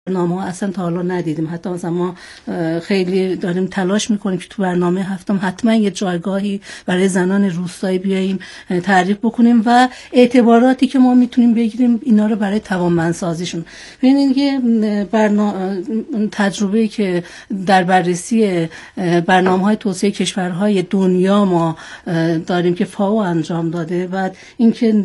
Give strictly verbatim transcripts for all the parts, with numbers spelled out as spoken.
برنامه اصلا تا حالا ندیدیم. حتی مثلا ما خیلی داریم تلاش میکنیم که تو برنامه هفتم حتما یه جایگاهی برای زنان روستایی بیاییم تعریف بکنیم و اعتباراتی که ما میتونیم بگیریم اینا رو برای توانمندسازیشون. ببینید که برنامه تجربه‌ای که در بررسی برنامه‌های توسعه کشورهای دنیا ما داریم که فاو انجام داده و اینکه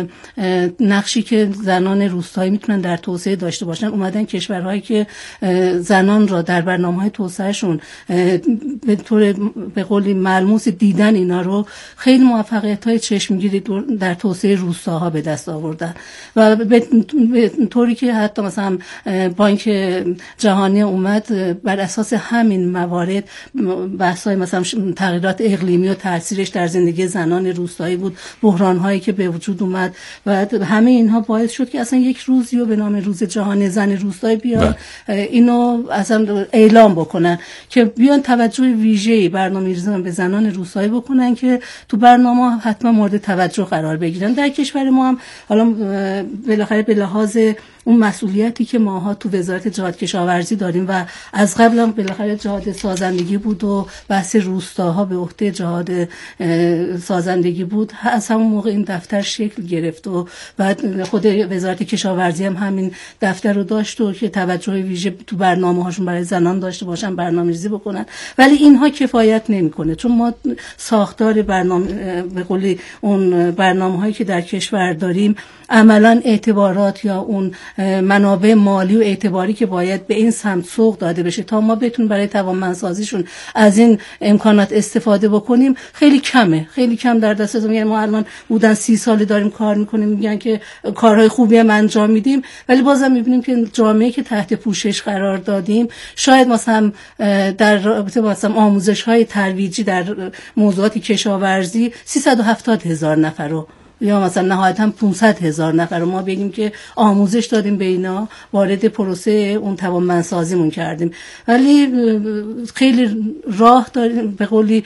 نقشی که زنان روستایی میتونن در توسعه داشته باشن، اومدن کشورهایی که زنان را در برنامه‌های توسعهشون به طور به قولی ملموس دیدن اینا رو خیلی موفقیت‌های چشمگیری در توسعه روستاها به دست آوردن و به طوری که حتی مثلا بانک جهانی اومد بر اساس همین موارد بحث‌های مثلا تغییرات اقلیمی و تاثیرش در زندگی زنان روستایی بود، بحران‌هایی که به وجود اومد و همه اینها باعث شد که اصلا یک روزی رو به نام روز جهانی زن روستایی بیان اینو اصلا اعلام بکنن که بیان توجه ویژه‌ای برنامه‌ریزی به زنان روستایی بکنن که تو برنامه حتما مورد توجه قرار بگیرن. در کشور ما هم حالا بالاخره به لحاظ اون مسئولیتی که ماها تو وزارت جهاد کشاورزی داریم و از قبل هم بالاخره جهاد سازندگی بود و بحث روستاها به عهده جهاد سازندگی بود، از همون موقع این دفتر شکل گرفت و بعد خود وزارت کشاورزی هم همین دفتر رو داشت و که توجه ویژه تو برنامه‌هاشون برای زنان داشته باشن، برنامه‌ریزی بکنن. ولی اینها کفایت نمی‌کنه، چون ما ساختار برنامه به قولی اون برنامه‌هایی که در کشور داریم عملاً اعتبارات یا اون منابع مالی و اعتباری که باید به این سمت سوق داده بشه تا ما بتونیم برای توانمندسازیشون از این امکانات استفاده بکنیم خیلی کمه، خیلی کم در دست میگن. ما الان بودن سی سال داریم کار میکنیم، میگن که کارهای خوبی هم انجام میدیم، ولی بازم میبینیم که جامعه که تحت پوشش قرار دادیم شاید مثلا در رابطه با مثلا آموزش‌های ترویجی در موضوعات کشاورزی سیصد و هفتاد هزار نفر رو یا مثلا نهایتاً پانصد هزار نفر رو ما بگیم که آموزش دادیم به اینا، وارد پروسه اون توانمندسازیمون کردیم، ولی خیلی راه داریم به قولی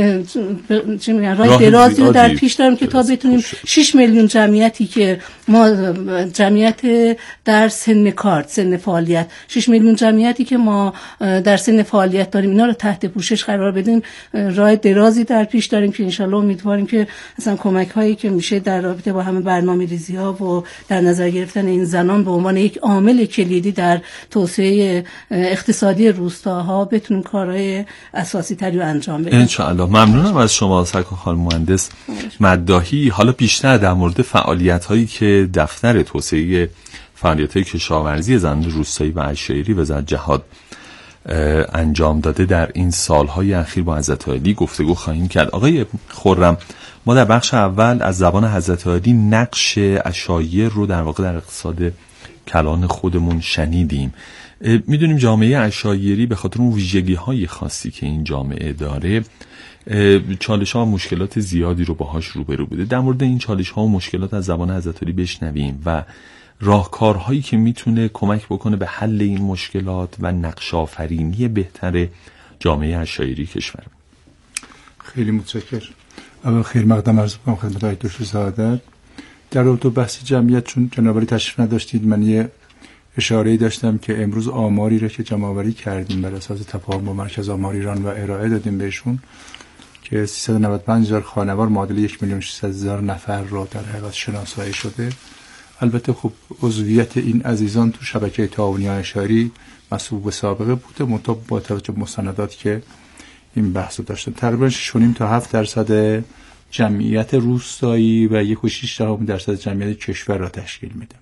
چی میگن راه درازی رو در پیش داریم که تا بتونیم شش میلیون جمعیتی که ما جمعیت در سن کار، سن فعالیت، شش میلیون جمعیتی که ما در سن فعالیت داریم اینا رو تحت پوشش قرار بدیم. راه درازی در پیش داریم که انشالله امیدواریم که مثلا کمک هایی که میشه در رابطه با همه برنامه‌ریزی ها و در نظر گرفتن این زنان به عنوان یک عامل کلیدی در توسعه اقتصادی روستاها بتونیم کارهای اساسی تری رو انجام بدیم. ان شاء الله. ممنونم از شما سرکار خانم مهندس مداحی. حالا بیشتر در مورد فعالیت هایی که دفتر توسعه فعالیت های کشاورزی زنان روستایی و عشایری وزارت جهاد انجام داده در این سالهای اخیر با حضرت عالی گفتگو خواهیم کرد. آقای خرم، ما در بخش اول از زبان حضرت عالی نقش عشایر رو در واقع در اقتصاد کلان خودمون شنیدیم. میدونیم جامعه عشایری به خاطر اون ویژگی‌های خاصی که این جامعه داره چالش‌ها و مشکلات زیادی رو باهاش روبرو بوده. در مورد این چالش‌ها و مشکلات از زبان حضرت عالی بشنویم و راهکارهایی که میتونه کمک بکنه به حل این مشکلات و نقش آفرینی بهتر جامعه عشایری کشور. خیلی متشکرم. اول خیر مقدم عرض می‌کنم خدمت آقای دکتر سعادت. در رابطه با بحث جمعیت، چون جناب عالی تشریف نداشتید، من یه اشاره‌ای داشتم که امروز آماری را که جمع‌آوری کردیم بر اساس تفاهم با مرکز آمار ایران و ارائه دادیم بهشون که سیصد و نود و پنج هزار خانوار معادل یک میلیون و ششصد هزار نفر را در حقیقت شناسایی شده. البته خب عضویت این عزیزان تو شبکه تعاونی عشایری مسبوق به سابقه بوده، منتها با توجه به مستندات که این بحث رو داشتن تقریبا شش و نیم تا هفت درصد جمعیت روستایی و یک و شش دهم درصد جمعیت کشور را تشکیل میده.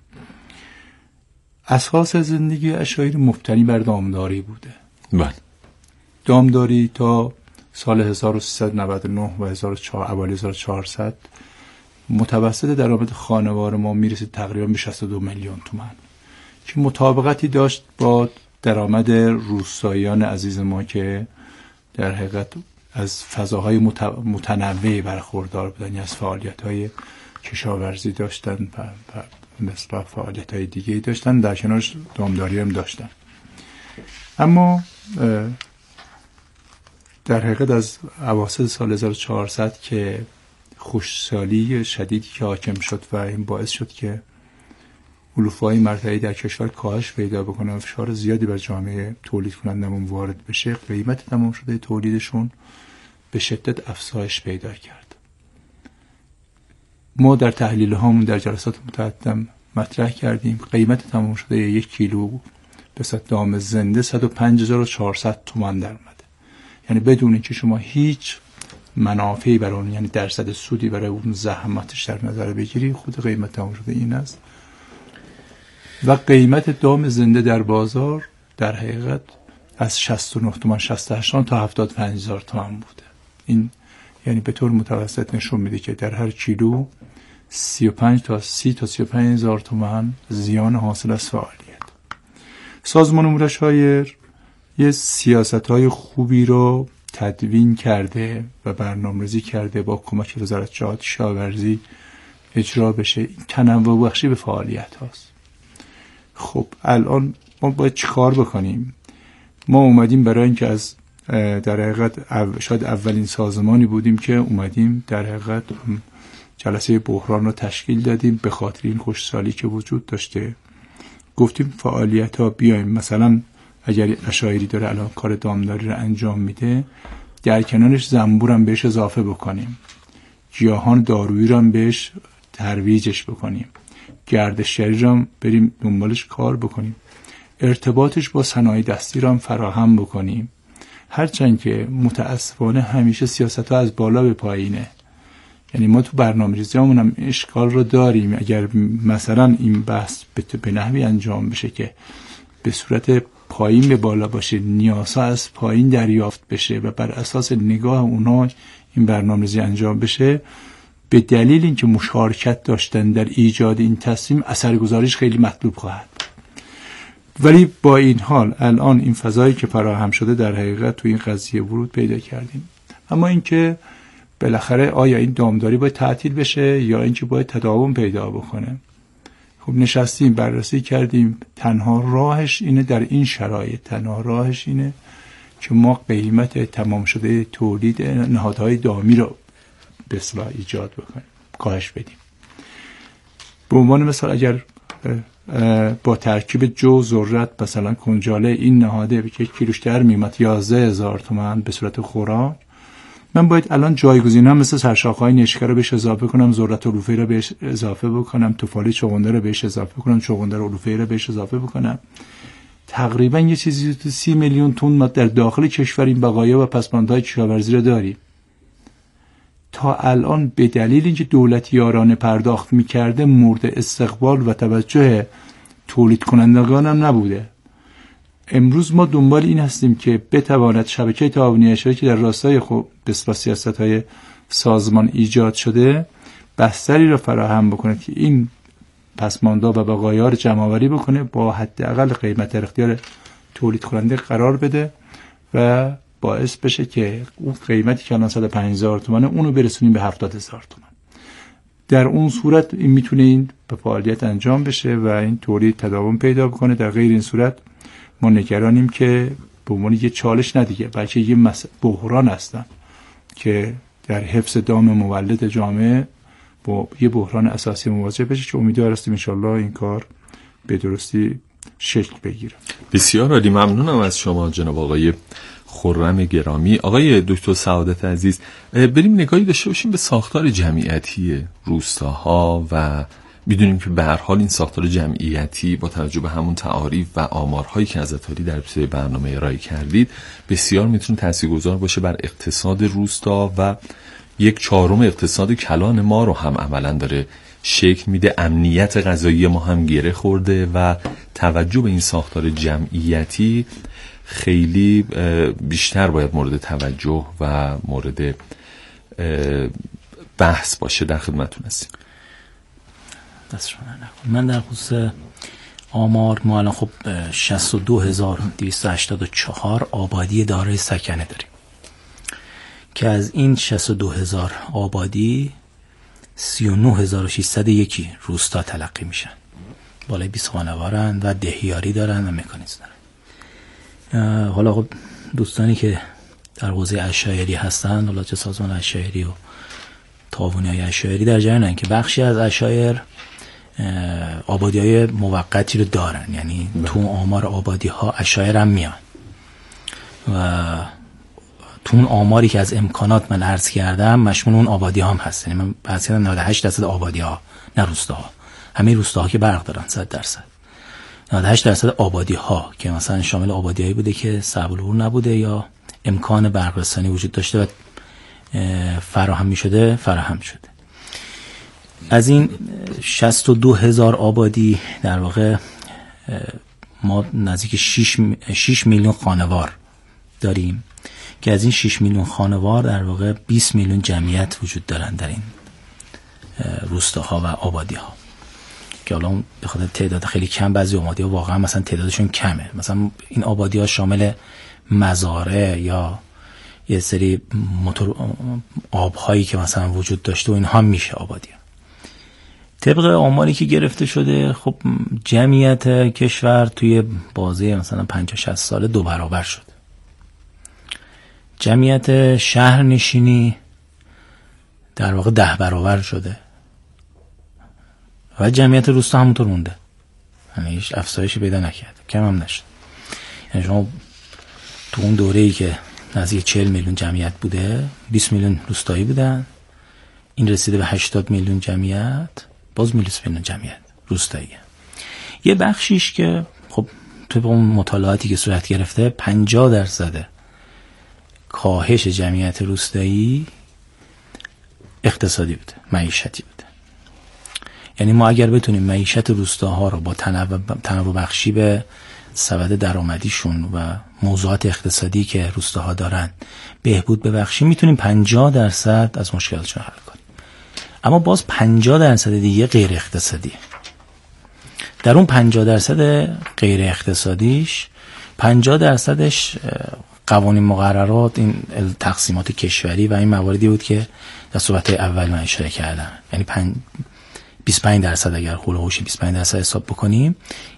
اساس زندگی عشایری مبتنی بر دامداری بوده. بله. دامداری تا سال هزار و سیصد و نود و نه و هزار و چهارصد اوایل هزار و چهارصد متوسط درآمد خانوار ما میرسید تقریبا به شصت و دو میلیون تومان که مطابقتی داشت با درآمد روستاییان عزیز ما که در حقیقت از فضاهای متنوعی برخوردار بودن، از فعالیت‌های کشاورزی داشتن و مثل فعالیت‌های دیگه‌ای داشتن، در کنارش دامداری هم داشتن. اما در حقیقت از اواسط سال هزار و چهارصد که خشکسالی شدیدی که حاکم شد و این باعث شد که علوفه‌های مرتعی در کشور کاهش پیدا بکنه و فشار زیادی بر جامعه تولید کنندمون وارد بشه، قیمت تمام شده تولیدشون به شدت افزایش پیدا کرد. ما در تحلیل هامون در جلسات متعدد مطرح کردیم قیمت تمام شده یک کیلو به صد دام زنده صد و پنج هزار و چهارصد تومان در اومده. یعنی بدون اینکه شما هیچ منافعی برای اون، یعنی درصد سودی برای اون زحمتش در نظر بگیری، خود قیمت تمام شده این است. و قیمت دام زنده در بازار در حقیقت از شصت و نه تومان شصت و هشت تا هفتاد و پنج هزار تومان بوده. این یعنی به طور متوسط نشون میده که در هر کیلو سی و پنج تا سی تا سی و پنج هزار تومان زیان حاصل از فعالیت. سازمان امور عشایر یه سیاست‌های خوبی رو تدوین کرده و برنامه‌ریزی کرده با کمک وزارت جهاد کشاورزی اجرا بشه. تنوع بخشی به فعالیت هاست. خب الان ما باید چی کار بکنیم؟ ما اومدیم برای اینکه از در حقیقت شاید اولین سازمانی بودیم که اومدیم در حقیقت جلسه بحران رو تشکیل دادیم به خاطر این خوشحالی که وجود داشته. گفتیم فعالیت ها بیایم، مثلا اگر عشایری داره الان کار دامداری رو انجام میده، در کنارش زنبور هم بهش اضافه بکنیم، گیاهان دارویی رو هم بهش ترویجش بکنیم، گردشگری رو هم بریم دنبالش کار بکنیم، ارتباطش با صنایع دستی رو هم فراهم بکنیم. هرچند که متاسفانه همیشه سیاست ها از بالا به پایینه. یعنی ما تو برنامه‌ریزی همون هم اشکال رو داریم. اگر مثلا این بحث به نحوی انجام بشه که به صورت پایین به بالا باشه، نیازها از پایین دریافت بشه و بر اساس نگاه اونا این برنامه‌ریزی انجام بشه، به دلیل اینکه مشارکت داشتن در ایجاد این تصمیم اثرگذاریش خیلی مطلوب خواهد. ولی با این حال الان این فضایی که فراهم شده در حقیقت تو این قضیه ورود پیدا کردیم. اما اینکه بالاخره آیا این دامداری باید تعطیل بشه یا اینکه باید تداوم پیدا بکنه؟ خب نشستیم بررسی کردیم، تنها راهش اینه در این شرایط، تنها راهش اینه که ما قیمت تمام شده تولید نهادهای دامی رو به اصطلاح ایجاد بکنیم، کاهش بدیم. به عنوان مثال اگر با ترکیب جو ذرت مثلا کنجاله این نهاده که کیلوش در میمد یازده هزار تومان به صورت خوراک، من باید الان جایگزینم مثل سرشاخه‌های نشکر رو بهش اضافه کنم، ذرت علوفه‌ای رو بهش اضافه بکنم، توفالی چغندر رو بهش اضافه کنم، چغندر علوفه‌ای رو بهش اضافه بکنم. تقریبا یه چیزی تو سی میلیون تن ما در داخل کشور این بقایا و پسماندهای کشاورزی رو داریم. تا الان به دلیل اینکه دولت یارانه پرداخت می‌کرده مورد استقبال و توجه تولید کنندگان هم نبوده. امروز ما دنبال این هستیم که بتواند شبکه تعاونی عشایری که در راستای خب بسیار سیاست‌های سازمان ایجاد شده بستری را فراهم بکنه که این پسماندا و بقایا رو جمع‌آوری بکنه، با حداقل قیمت در اختیار تولید کننده قرار بده و باعث بشه که اون قیمتی که الان صد و پنج هزار تومانه اونو برسونیم به هفتاد هزار تومان. در اون صورت این میتونه این به فعالیت انجام بشه و این تولید تداوم پیدا بکنه. در غیر این صورت ما نگرانیم که به عنوان یه چالش ندیگه بلکه یه بحران هستن که در حفظ دام مولد جامعه با یه بحران اساسی مواجه بشه که امیدوار هستیم انشالله این کار به درستی شکل بگیره. بسیار عالی، ممنونم از شما جناب آقای خرم گرامی. آقای دکتر سعادت عزیز، بریم نگاهی داشته باشیم به ساختار جمعیتی روستاها و میدونیم که به هر حال این ساختار جمعیتی با توجه به همون تعاریف و آمارهایی که از اتاری در ابتدای برنامه ارائه کردید بسیار میتونه تاثیرگذار باشه بر اقتصاد روستا و یک چهارم اقتصاد کلان ما رو هم عملاً داره شکل میده. امنیت غذایی ما هم گره خورده و توجه به این ساختار جمعیتی خیلی بیشتر باید مورد توجه و مورد بحث باشه. در خدمتتون هستیم. من در خصوص آمار ما الان خب شصت و دو هزار و دویست و هشتاد و چهار آبادی دارای سکنه داریم که از این شصت و دو هزار آبادی سی و نه هزار و ششصد و یک روستا تلقی میشن، بالای بیست خانوارن و دهیاری دارن و مکانیزم دارن. حالا خب دوستانی که در حوزه عشایری هستن، حالا چه سازمان عشایری و تعاونی های عشایری در جریانن که بخشی از عشایر آبادی های موقتی رو دارن، یعنی تو آمار آبادی ها عشایر هم میان و تو اون آماری که از امکانات من عرض کردم مشمول اون آبادی ها هم هست. یعنی من بحث کردم نود و هشت درصد آبادی ها، نه روستاها. همه روستاها که برق دارن صد درصد. نود و هشت درصد آبادی ها که مثلا شامل آبادی هایی بوده که صعب العبور نبوده یا امکان برق رسانی وجود داشته و فراهم می شده فراهم شده. از این شصت و دو هزار آبادی در واقع ما نزدیک شش میلیون خانوار داریم که از این شش میلیون خانوار در واقع بیست میلیون جمعیت وجود دارن در این روستاها و آبادی ها که حالا به خاطر تعداد خیلی کم بعضی آبادی ها واقعا مثلا تعدادشون کمه. مثلا این آبادی ها شامل مزارع یا یه سری موتور آبهایی که مثلا وجود داشته و اینها میشه آبادی ها. طبق آماری که گرفته شده خب جمعیت کشور توی بازه مثلا پنجاه شصت ساله دو برابر شد. جمعیت شهر نشینی در واقع ده برابر شده و جمعیت روستا همونطور مونده، یعنی هیچ افزایشی پیدا نکرد، کم هم نشد. یعنی شما تو اون دوره‌ای که نزدیک چهل میلیون جمعیت بوده، بیست میلیون روستایی بودن، این رسیده به هشتاد میلیون جمعیت، باز بیست میلیون جمعیت روستاییه. یه بخشیش که خب تو اون مطالعاتی که صورت گرفته پنجاه درصد کاهش جمعیت روستایی اقتصادی بوده، معیشتی بوده. یعنی ما اگر بتونیم معیشت روستاها رو با تنوع تنوع بخشی به سبد درآمدیشون و موضوعات اقتصادی که روستاها دارن بهبود ببخشیم، میتونیم پنجاه درصد از مشکلاتشون حل کنیم. اما باز پنجاه درصد دیگه غیر اقتصادیه. در اون پنجاه درصد غیر اقتصادیش پنجاه درصدش قوانین مقررات، این تقسیمات کشوری و این مواردی بود که در صحبت اول من اشاره کردم. یعنی بیست و پنج درصد اگر هول و هوش بیست و پنج درصد حساب بکنیم،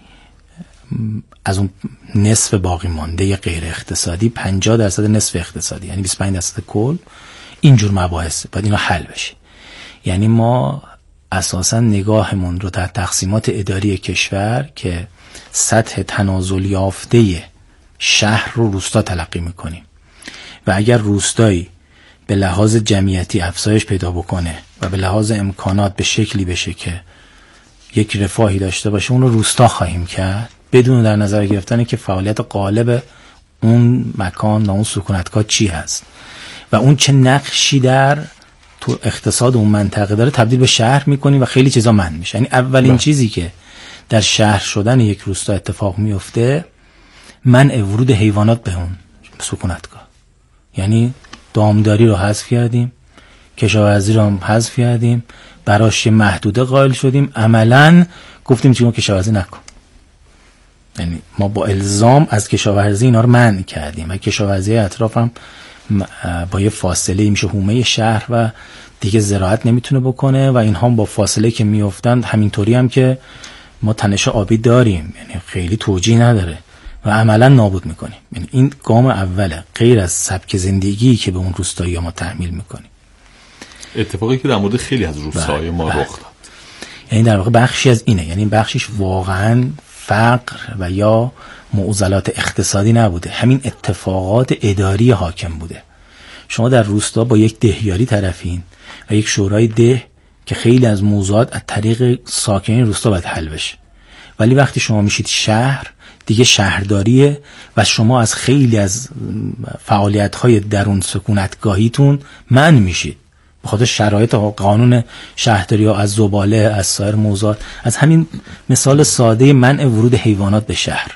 از اون نصف باقی مانده غیر اقتصادی پنجاه درصد نصف اقتصادی، یعنی بیست و پنج درصد کل اینجور مباحث باید اینا حل بشه. یعنی ما اساسا نگاهمون رو در تقسیمات اداری کشور که سطح تنازل یافته شهر رو روستا تلقی میکنیم و اگر روستایی به لحاظ جمعیتی افزایش پیدا بکنه و به لحاظ امکانات به شکلی بشه که یک رفاهی داشته باشه، اون رو روستا خواهیم کرد بدون در نظر گرفتن که فعالیت غالب اون مکان و اون سکونتگاه چی هست و اون چه نقشی در تو اقتصاد اون منطقه داره تبدیل به شهر میکنیم و خیلی چیزا منع میشه. یعنی اولین با. چیزی که در شهر شدن یک روستا اتفاق میفته منع ورود حیوانات به اون سکونتگاه. یعنی دامداری رو حذف کردیم، کشاورزی رو هم حذف کردیم، براش محدوده قائل شدیم، عملاً گفتیم چون کشاورزی نکن. یعنی ما با الزام از کشاورزی اینا رو منع کردیم و کشاورزی اطراف هم با یه فاصله میشه حومه شهر و دیگه زراعت نمیتونه بکنه و اینها با فاصله که میافتن همینطوری هم که ما تنش آبی داریم، یعنی خیلی توجیه نداره و عملا نابود میکنیم. یعنی این گام اوله، غیر از سبک زندگی که به اون روستایی ما تحمیل میکنیم. اتفاقی که در مورد خیلی از روستاهای ما رخ داد. یعنی در واقع بخشی از اینه، یعنی بخشیش واقعا فقر و یا معضلات اقتصادی نبوده، همین اتفاقات اداری حاکم بوده. شما در روستا با یک دهیاری طرفین و یک شورای ده که خیلی از موضوعات از طریق ساکنین روستا باید حل بشه، ولی وقتی شما میشید شهر دیگه شهرداریه و شما از خیلی از فعالیت‌های درون سکونتگاهیتون منع میشید به خاطر شرایط قانون شهرداری ها، از زباله، از سایر موضوعات. از همین مثال ساده منع ورود حیوانات به شهر،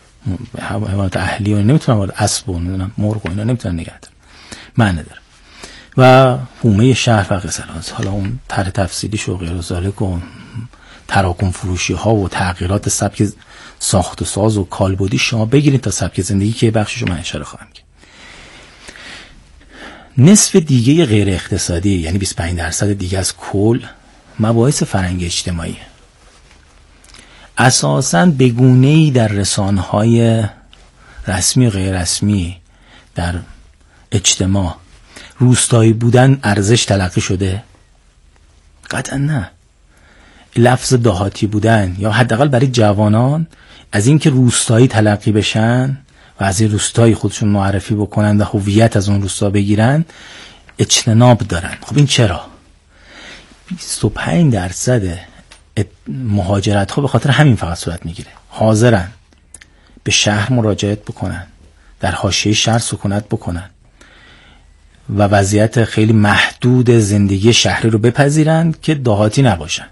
حیوانات اهلی و نمیتونن وارد، اسب و مرغ و اینا نمیتونن نگه دارن، منع داره. و حومه شهر و قصرات، حالا اون طرح تفصیلی و غیر ذالک و تراکم فروشی ها و تغییرات سبک ساخت و ساز و کالبدی شما بگیرید تا سبک زندگی که بخشش من اشاره خواهم کرد. نصف دیگه غیر اقتصادی، یعنی بیست و پنج درصد دیگه از کل مباحث فرهنگ اجتماعی، اساساً به گونه‌ای در رسانه‌های رسمی و غیر رسمی در اجتماع روستایی بودن ارزش تلقی شده؟ قطعا نه. لفظ دهاتی بودن یا حداقل برای جوانان از اینکه روستایی تلقی بشن و از این روستایی خودشون معرفی بکنن و هویت از اون روستا بگیرن اجتناب دارن. خب این چرا؟ بیست و پنج درصد مهاجرت ها به خاطر همین فقط صورت میگیره. حاضرن به شهر مراجعت بکنن، در حاشیه شهر سکونت بکنن و وضعیت خیلی محدود زندگی شهری رو بپذیرن که دهاتی نباشن،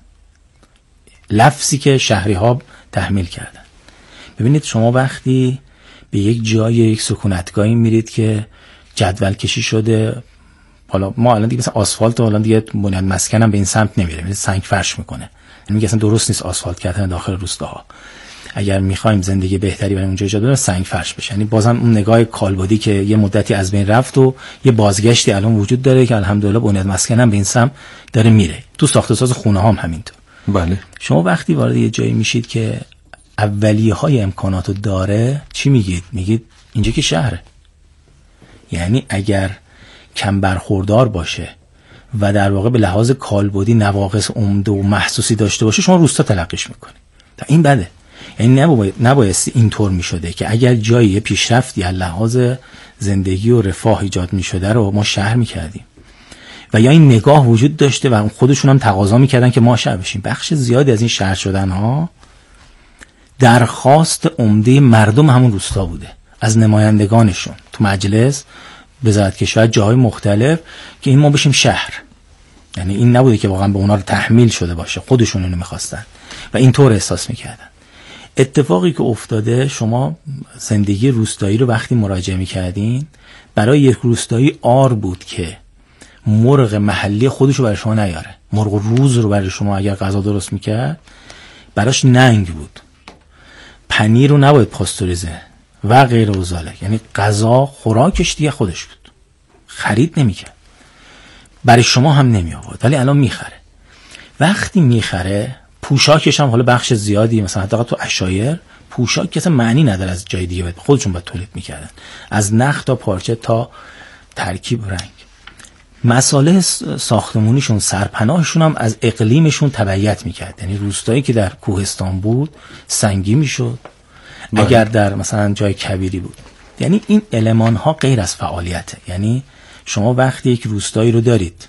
لفظی که شهری ها تحمیل کردن. ببینید شما وقتی به یک جای یک سکونتگاهی میرید که جدول کشی شده، حالا ما الان دیگه مثلا آسفالت و الان دیگه بنیاد مسکن هم به این سمت نمیره، میره سنگ فرش میکنه، یعنی میگه اصلا درست نیست آسفالت کردن داخل روستاها. اگر میخوایم زندگی بهتری برای اونجا ایجاد کنیم سنگ فرش بشه. یعنی بازم اون نگاه کالبدی که یه مدتی از بین رفت و یه بازگشتی الان وجود داره که الحمدلله بنیاد مسکن هم به این سمت داره میره. تو ساخت و ساز خونه هم همینطور. بله. شما وقتی وارد یه جایی میشید که اولیه های امکاناتو داره، چی میگید؟ میگید اینجا که شهره. یعنی اگر کم برخوردار باشه و در واقع به لحاظ کالبدی نواقص عمده و محسوسی داشته باشه شما روستا تلقیش میکنی. تا این بده. یعنی نباید نبایستی اینطور میشده که اگر جایی پیشرفتی از لحاظ زندگی و رفاه ایجاد میشده رو ما شهر میکردیم و یا این نگاه وجود داشته و خودشون هم تقاضا میکردن که ما شهر بشیم. بخش زیادی از این شهر شدن ها درخواست عمده مردم همون روستا بوده، از نمایندگانشون تو مجلس، وزارت کشور، جاهای مختلف، که این ما بشیم شهر. یعنی این نبوده که واقعا به اونا رو تحمیل شده باشه، خودشون اینو میخواستن و اینطور احساس میکردن. اتفاقی که افتاده، شما زندگی روستایی رو وقتی مراجعه میکردین، برای یک روستایی آر بود که مرغ محلی خودش رو برای شما نیاره. مرغ روز رو برای شما اگر غذا درست میکرد براش ننگ بود. پنیر رو نباید پاستوریزه و غیر و ذالک. یعنی غذا خوراکش دیگه خودش بود، خرید نمیکرد، برای شما هم نمی آورد، ولی الان میخره. وقتی میخره پوشاکش هم حالا بخش زیادی مثلا حتی تو عشایر پوشاک کسی معنی نداره از جای دیگه، خودشون باید تولید میکردن، از نخ تا پارچه تا ترکیب رنگ. مساله ساختمونیشون، سرپناهشون هم از اقلیمشون تبعیت میکرد. یعنی روستایی که در کوهستان بود سنگی میشد، اگر در مثلا جای کبیری بود. یعنی این المان ها غیر از فعالیته. یعنی شما وقتی یک روستایی رو دارید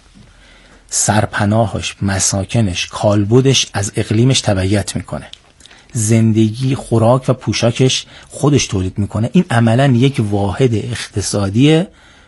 سرپناهش، مساکنش، کالبدش از اقلیمش تبعیت میکنه، زندگی، خوراک و پوشاکش خودش تولید میکنه، این عملا یک واحد اقتصادی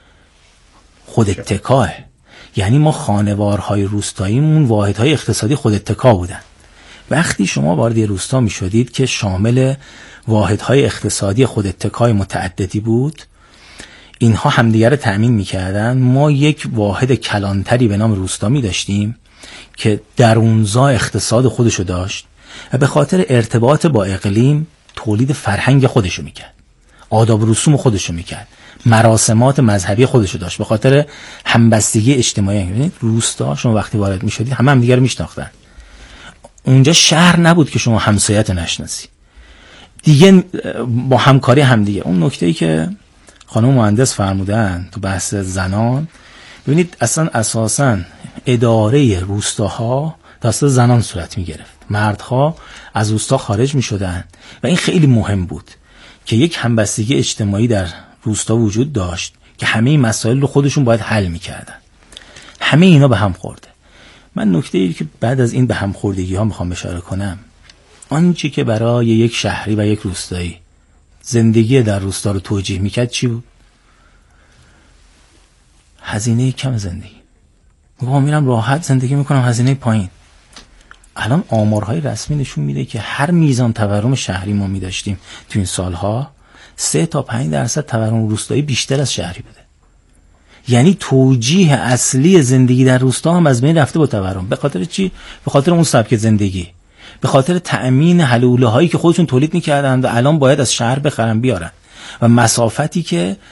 خود اتکاه. یعنی ما خانوارهای روستاییمون واحدهای اقتصادی خود اتکا بودن. وقتی شما وارد روستا می شدید که شامل واحدهای اقتصادی خود اتکای متعددی بود، اینها همدیگر رو تأمین می کردن. ما یک واحد کلانتری به نام روستا می داشتیم که درونزا اقتصاد خودشو داشت و به خاطر ارتباط با اقلیم تولید فرهنگ خودشو می کرد، آداب و رسوم خودشو می کرد، مراسمات مذهبی خودشو داشت، به خاطر همبستگی اجتماعی. ببینید روستا شما وقتی وارد می‌شدید همه هم دیگه رو میشناختن. اونجا شهر نبود که شما همسایت نشناسی دیگه، با همکاری هم دیگه. اون نکته‌ای که خانم مهندس فرمودن تو بحث زنان، ببینید اصلا اساساً اداره روستاها دست زنان صورت می‌گرفت، مردها از روستا خارج می‌شدن و این خیلی مهم بود که یک همبستگی اجتماعی در روستا وجود داشت که همه این مسائل رو خودشون باید حل میکردن. همه اینا به هم خورده. من نکته ای که بعد از این به هم خوردگی ها میخوام اشاره کنم، آنچه که برای یک شهری و یک روستایی زندگی در روستا رو توجیه میکرد چی بود؟ هزینه کم زندگی. من میرم راحت زندگی میکنم، هزینه پایین. الان آمارهای رسمی نشون میده که هر میزان تورم شهری ما میداشتیم تو این سالها، سه تا پنج درصد تورم روستایی بیشتر از شهری بوده. یعنی توجیه اصلی زندگی در روستا هم از بین رفته با تورم. به خاطر چی؟ به خاطر اون سبک زندگی، به خاطر تأمین حلوله هایی که خودشون تولید میکردن و الان باید از شهر بخرن بیارن و مسافتی که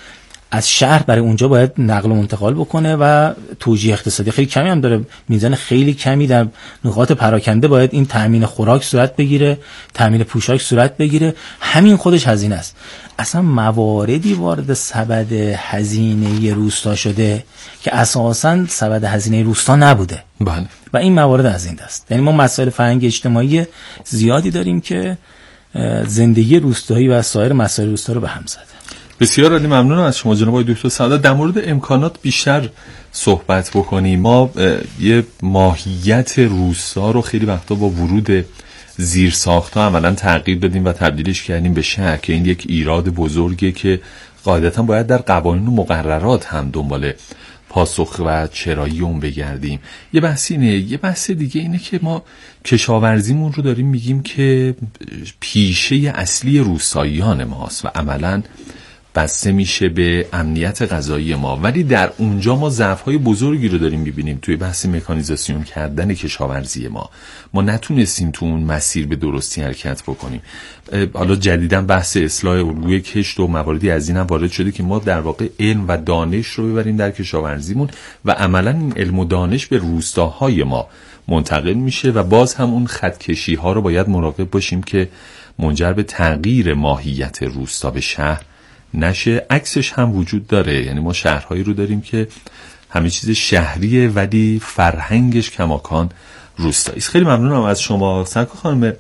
از شهر برای اونجا باید نقل و انتقال بکنه و توجیه اقتصادی خیلی کمی هم داره، میزان خیلی کمی در نقاط پراکنده باید این تامین خوراک صورت بگیره، تامین پوشاک صورت بگیره. همین خودش هزینه است. اصلا مواردی وارد سبد هزینه روستا شده که اساساً سبد هزینه روستا نبوده. بله. و این موارد از این دست. یعنی ما مسائل فرهنگ اجتماعی زیادی داریم که زندگی روستایی و سایر مسائل روستا رو به هم زده. بسیار عالی، ممنونم از شما جناب آقای دکتر سعادت. در مورد امکانات بیشتر صحبت بکنیم. ما یه ماهیت روستا رو خیلی وقتا با ورود زیرساخت‌ها عملاً تغییر دادیم و تبدیلش کردیم به شهر که این یک ایراد بزرگه که قاعدتاً باید در قوانین و مقررات هم دنبال پاسخ و چرایی اون بگردیم. یه بحث اینه. یه بحث دیگه اینه که ما کشاورزیمون رو داریم میگیم که پیشه اصلی روستاییان ماست و عملاً بسته میشه به امنیت غذایی ما، ولی در اونجا ما ضعف‌های بزرگی رو داریم میبینیم توی بحث مکانیزاسیون کردن کشاورزی ما. ما نتونستیم تو اون مسیر به درستی حرکت بکنیم. حالا جدیداً بحث اصلاح الگوی کشت و مواردی از این هم وارد شده که ما در واقع علم و دانش رو ببریم در کشاورزیمون و عملاً این علم و دانش به روستاهای ما منتقل میشه و باز هم اون خطکشی ها رو باید مراقب باشیم که منجر به تغییر ماهیت روستا به شهر نشه. عکسش هم وجود داره، یعنی ما شهرهایی رو داریم که همه چیز شهریه ولی فرهنگش کماکان روستایی. خیلی ممنونم از شما سرکار خانم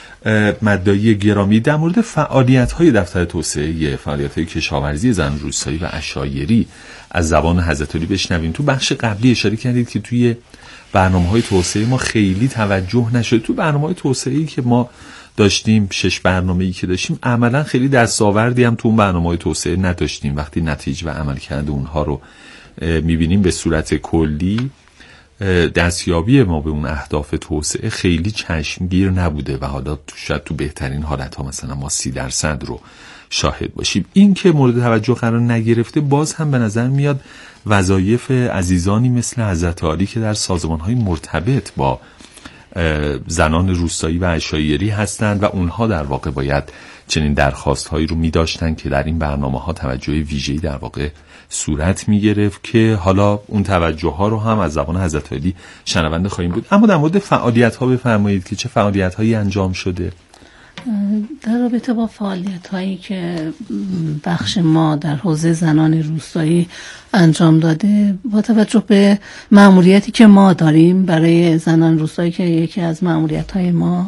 مدایی گرامی. در مورد فعالیت‌های دفتر توسعه فعالیت‌های کشاورزی زن روستایی و عشایری از زبان حضرت علی بشنویم. تو بخش قبلی اشاره کردید که توی برنامه‌های توسعه ما خیلی توجه نشد. تو برنامه‌های توسعه‌ای که ما داشتیم، شش برنامه‌ای که داشتیم، عملاً خیلی دستاوردی هم تو اون برنامه‌های توسعه نداشتیم. وقتی نتیجه و عملکرد اونها رو می‌بینیم به صورت کلی، دستیابی ما به اون اهداف توسعه خیلی چشمگیر نبوده و حالا شاید تو بهترین حالت‌ها مثلا ما سی درصد رو شاهد باشیم. این که مورد توجه قرار نگرفته باز هم به نظر میاد وظایف عزیزانی مثل حضرت علی که در سازمان‌های مرتبط با زنان روستایی و عشایری هستند و اونها در واقع باید چنین درخواست هایی رو می داشتن که در این برنامه ها توجه ویژه‌ای در واقع صورت می گرفت که حالا اون توجه ها رو هم از زبان حضرت علی شنونده خواهیم بود. اما در مورد فعالیت ها بفرمایید که چه فعالیت هایی انجام شده؟ در رابطه با فعالیت هایی که بخش ما در حوزه زنان روستایی انجام داده، با توجه به مأموریتی که ما داریم برای زنان روستایی که یکی از مأموریت های ما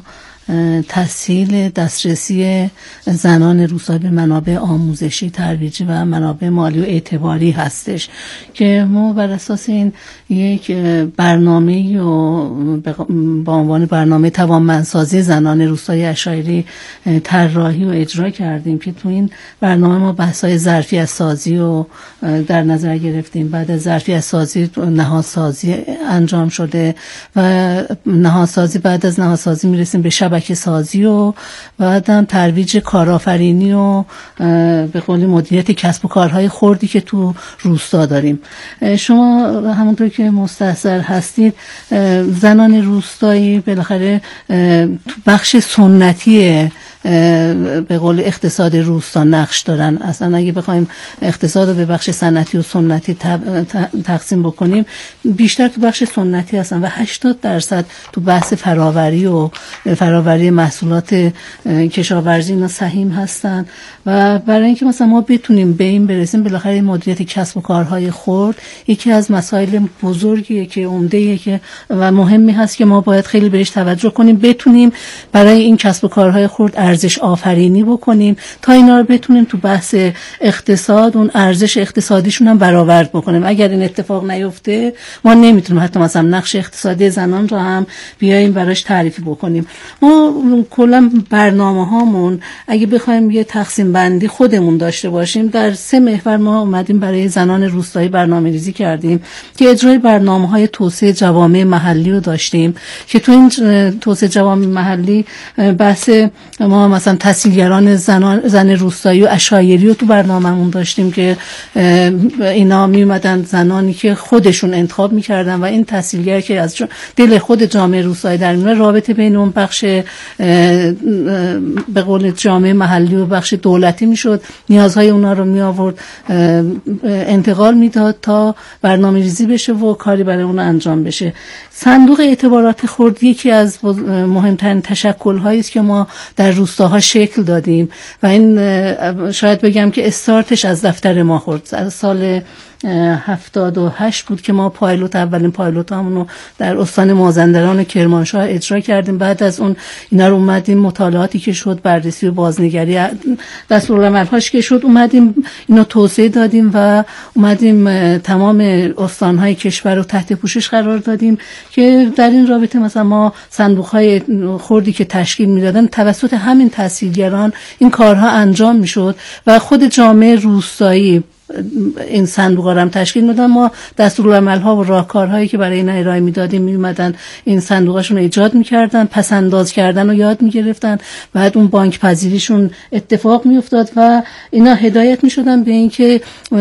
تسهیل دسترسی زنان روستایی به منابع آموزشی، ترویجی و منابع مالی و اعتباری هستش که ما بر اساس این یک برنامه و با عنوان برنامه توانمندسازی زنان روستایی عشایری طراحی و اجرا کردیم که تو این برنامه ما بحث‌های ظرفیت سازی رو در نظر گرفتیم. بعد از ظرفیت سازی نهادسازی انجام شده و نهادسازی بعد از نهادسازی میرسیم به شبکه سازی و بعدم ترویج کارآفرینی و به قول مدیریت کسب و کارهای خردی که تو روستا داریم. شما همونطور که مستحضر هستید زنان روستایی بالاخره تو بخش سنتی به قول اقتصاد روستا نقش دارن. اصلا اگه بخوایم اقتصاد رو به بخش صنعتی و سنتی تقسیم بکنیم بیشتر تو بخش سنتی هستن و هشتاد درصد تو بحث فراوری و فراوری محصولات کشاورزی اینا سهیم هستن و برای اینکه مثلا ما بتونیم به این برسیم بالاخره مدیریت کسب و کارهای خرد یکی از مسائل بزرگیه که عمده‌ایه که و مهمی هست که ما باید خیلی بهش توجه کنیم، بتونیم برای این کسب و کارهای خرد ارزش آفرینی بکنیم تا اینا رو بتونیم تو بحث اقتصاد اون ارزش اقتصادیشون هم برآورد بکنیم. اگر این اتفاق نیفته ما نمیتونیم حتی مثلا نقش اقتصادی زنان رو هم بیایم براش تعریف بکنیم. ما کلا برنامه هامون اگه بخوایم یه تقسیم بندی خودمون داشته باشیم در سه محور ما اومدیم برای زنان روستایی برنامه‌ریزی کردیم که اجرای برنامه‌های توسعه جوامع محلی رو داشتیم که تو این توسعه جوامع محلی بحث ما ما مثلا تحصیلگران زنان زن روستایی و عشایری رو تو برنامه‌مون داشتیم که اینا میومدن، زنانی که خودشون انتخاب میکردن و این تحصیلگر که از دل خود جامعه روستایی در میاد، رابطه بین اون بخش به قول جامعه محلی و بخش دولتی میشد، نیازهای اونا رو می آورد انتقال میداد تا برنامه ریزی بشه و کاری برای اون انجام بشه. صندوق اعتبارات خرد یکی از مهمترین تشکل‌هایی است که ما در روستاها شکل دادیم و این شاید بگم که استارتش از دفتر ما خورد. از سال هفتاد و هشت بود که ما پایلوت اولین پایلوت همونو در استان مازندران و کرمانشاه اجرا کردیم. بعد از اون اینا رو اومدیم مطالعاتی که شد، بررسی و بازنگری دستورالعمل‌هاش که شد، اومدیم اینو توسعه دادیم و اومدیم تمام استان‌های کشور رو تحت پوشش قرار دادیم که در این رابطه مثلا ما صندوق‌های خردی که تشکیل می‌دادن توسط همین تحصیلگران این کارها انجام می‌شد و خود جامعه روستایی این صندوق هم تشکیل میدادن. ما دستورالعمل‌ها و راهکارهایی که برای اینا ارائه میدادیم میومدن این صندوقاشون رو ایجاد میکردن، پس انداز کردن رو یاد میگرفتن، بعد اون بانک پذیریشون اتفاق میافتاد و اینا هدایت میشدن به اینکه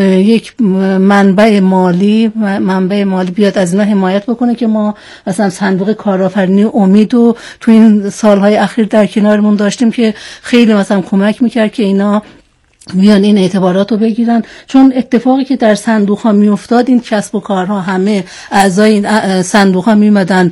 یک منبع مالی منبع مالی بیاد از اینا حمایت بکنه که ما مثلا صندوق کارآفرینی امید رو تو این سالهای اخیر در کنارمون داشتیم که خیلی مثلا کمک میکرد که اینا میان این اعتبارات رو بگیرن. چون اتفاقی که در صندوق ها می افتاد، این کسب و کارها همه اعضای این صندوق ها می اومدن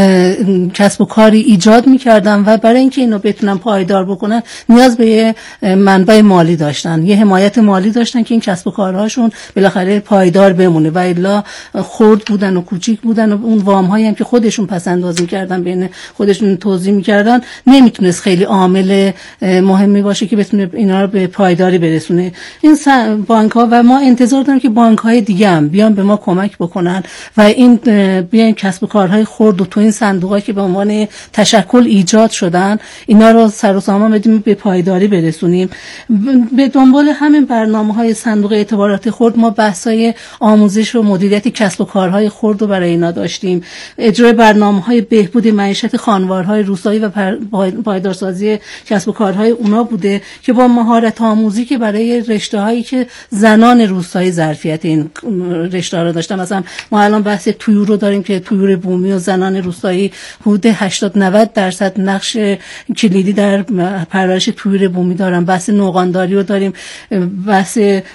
کسب و کاری ایجاد می کردن و برای اینکه اینو بتونن پایدار بکنن نیاز به یه منبع مالی داشتن، یه حمایت مالی داشتن که این کسب و کارهاشون بالاخره پایدار بمونه و الا خرد بودن و کوچیک بودن و اون وام هایی هم که خودشون پس انداز می‌کردن بین خودشون توزیع می‌کردن نمیتونست خیلی عامل مهمی باشه که بتونه اینا رو به پایداری برسونه. این بانک ها و ما انتظار داریم که بانک های دیگه هم بیان به ما کمک بکنن و این بیان کسب و کارهای خرد و تو این صندوق ها که به عنوان تشکل ایجاد شدن اینا رو سر و سامان بدیم به پایداری برسونیم. به دنبال همین برنامه های صندوق اعتبارات خرد ما بحثای آموزش و مدیریت کسب و کارهای خرد رو برای اینا داشتیم. اجرای برنامه های بهبود معیشت خانوارهای روستایی و پایدارسازی کسب و کارهای اونا بوده که با مهارت آموزی که برای رشته‌هایی که زنان روستایی ظرفیت این رشته رو داشتن. مثلا ما الان بحث طیور رو داریم که طیور بومی و زنان روستایی حدود هشتاد نود درصد نقش کلیدی در پرورش طیور بومی دارن. بحث نوغانداری رو داریم، بحث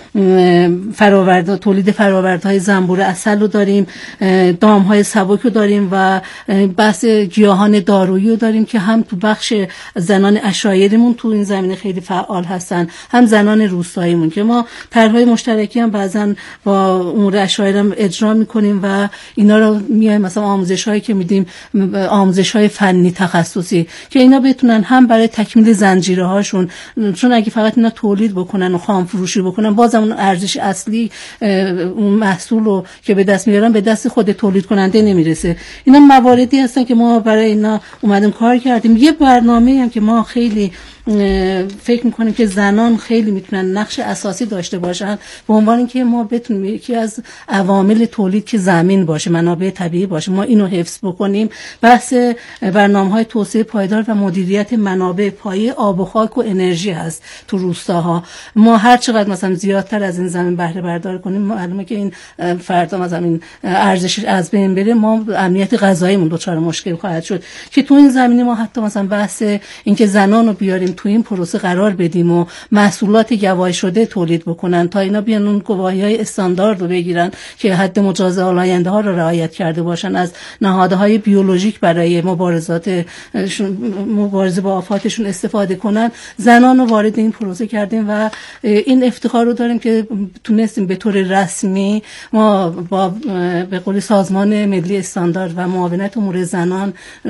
فراورد تولید فرآوردهای زنبور عسل رو داریم، دامهای سبک رو داریم و بحث گیاهان دارویی رو داریم که هم تو بخش زنان عشایریمون تو این زمینه خیلی فعال هستن، هم زنان روستاییمون که ما طرح‌های مشترکی هم بعضا با امور عشایر هم اجرا می‌کنیم و اینا رو میایم مثلا آموزش‌هایی که میدیم، آموزش‌های فنی تخصصی که اینا بتونن هم برای تکمیل زنجیره‌هاشون، چون اگه فقط اینا تولید بکنن و خام فروشی بکنن باز اون ارزش اصلی اون محصول رو که به دست میارن به دست خود تولید کننده نمیرسه. اینا مواردی هستن که ما برای اینا اومدیم کار کردیم. یه برنامه‌ای هم که ما خیلی فکر میکنیم که زنان خیلی میتونن نقش اساسی داشته باشن به عنوان اینکه ما بتونیم یکی از عوامل تولید که زمین باشه، منابع طبیعی باشه، ما اینو حفظ بکنیم. بحث برنامه‌های توسعه پایدار و مدیریت منابع پایه آب و خاک و انرژی هست تو روستاها. ما هر چقدر مثلا زیادتر از این زمین بهره برداری کنیم معلومه که این فردا مثلا این ارزشش از بین بره، ما امنیت غذاییمون دچار مشکل خواهد شد که تو این زمینه ما حتی مثلا بحث اینکه زنان رو بیاریم تو این پروسه قرار بدیم و محصولات گواهی شده تولید بکنن تا اینا بیان اون گواهی‌های استاندارد رو بگیرن که حد مجاز آلاینده ها رو رعایت کرده باشن، از نهادهای بیولوژیک برای مبارزات مبارزه با آفاتشون استفاده کنن. زنان رو وارد این پروسه کردیم و این افتخار رو داریم که تونستیم به طور رسمی ما با به قول سازمان ملی استاندارد و معاونت امور زنان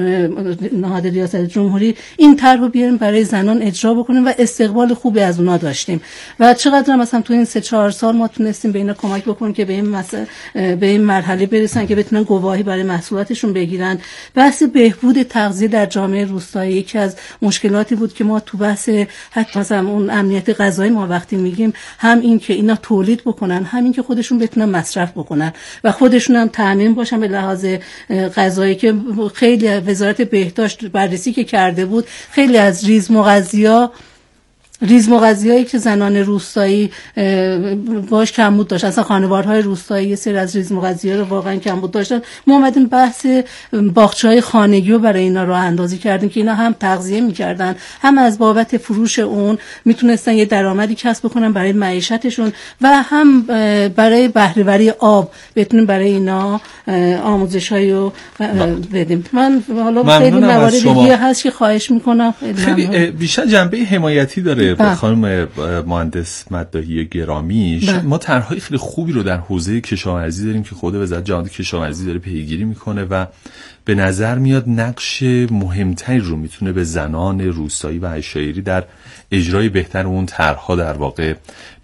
نهاد ریاست جمهوری این طرح رو بیاریم برای زنان اجرا بکنیم و استقبال خوبی از اونا داشتیم و چقدر مثلا تو این سه چهار سال ما تونستیم به اینا کمک بکنیم که به این مسئله به این مرحله برسن که بتونن گواهی برای محصولاتشون بگیرن. بحث بهبود تغذیه در جامعه روستایی یکی از مشکلاتی بود که ما تو بحث حتی مثلا اون امنیت غذایی ما وقتی میگیم هم این که اینا تولید بکنن، هم این که خودشون بتونن مصرف بکنن و خودشون هم تامین باشن به لحاظ غذایی که خیلی وزارت بهداشت بررسی که کرده بود خیلی از ریز مغذی مغذیا ریز مغذیایی که زنان روستایی باش کمبود داشت، اصلا خانوارهای روستایی یه سری از ریز مغذی‌ها رو واقعا کمبود داشتن. ما اومدیم بحث باغچه‌های خانگی رو برای اینا راه اندازی کردیم که اینا هم تغذیه می‌کردن، هم از بابت فروش اون میتونستن یه درآمدی کسب بکنن برای معیشتشون و هم برای بهره‌وری آب بتونیم برای اینا آموزش‌هایی رو بدیم. من حالا خیلی موارد دیگه هست که خواهش می‌کنم خیلی بیشتر جنبه حمایتی داره. خانم مهندس مداحی گرامی، ما طرح‌های خیلی خوبی رو در حوزه کشاورزی داریم که خود وزارت جهانی کشاورزی داره پیگیری میکنه و به نظر میاد نقش مهمتری رو میتونه به زنان روستایی و عشایری در اجرای بهتر اون طرح‌ها در واقع